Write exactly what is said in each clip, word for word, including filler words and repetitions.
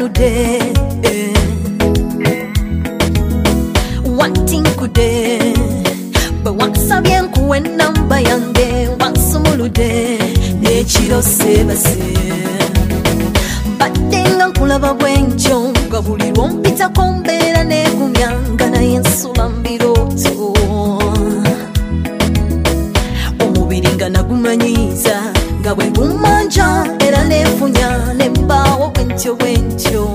nude eh. Wanting kude but wansabye nkuwe namba yange wansumulude nechiro sebase badenga nkulaba bwenjo nga buli lwompita kombeera negumyanga naye nsula mbiroto omubiri nga nagumanyiza nga bwe gumanja era nefunya nembaawo bwentyo bwentyo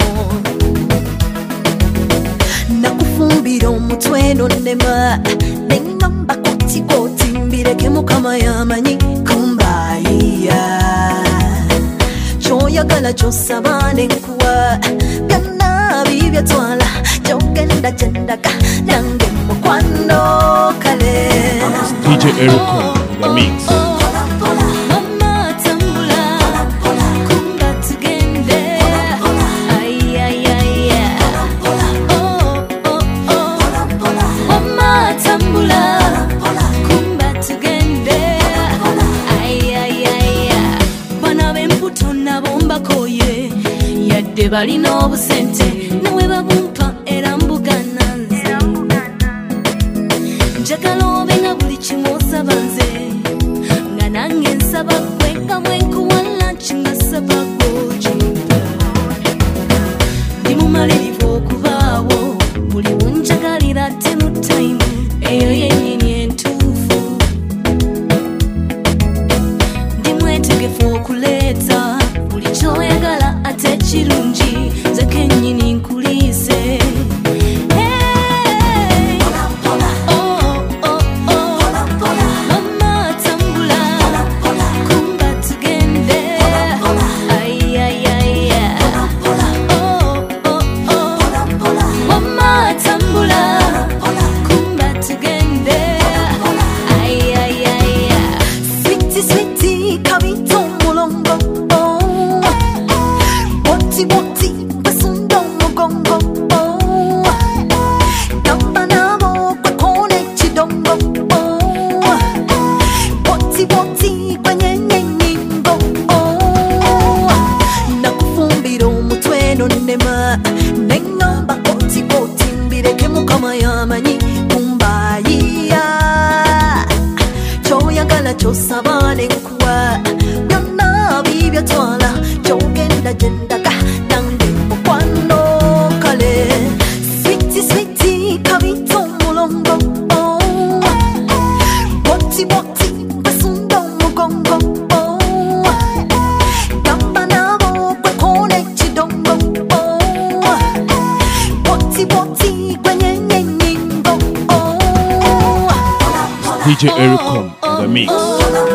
nakufumbira omutwe nonnema nengamba koti koti mbireke mukama yamanyi kumbayiya kyoyagala kyosaba nenkuwa byonna bibyatwala kyogenda gyendaga nange mukwano kale D J Ericom, the mix. balina obusente newe babumpa era mbugana nze njagala obenga buli kimu osaba nze nga nange nsaba gwe nga mwenkuwa lunch nga saba gojimba ndi mumalirivu okubaawo buli wunjagalira temu time eyo yennyini entuufu ndi mwetegefu okuleeta buli kyoyagala ate kirungi nze kennyini nkuliise chosabane nkuwa byonna bibyatwala kyogenda gyendaga nange mukwano kale switi switi kabito mulongo boti boti basunda mugongo gamba nabo kwekone kidongo boti boti kwenye nyingo D J Ericom, the mix.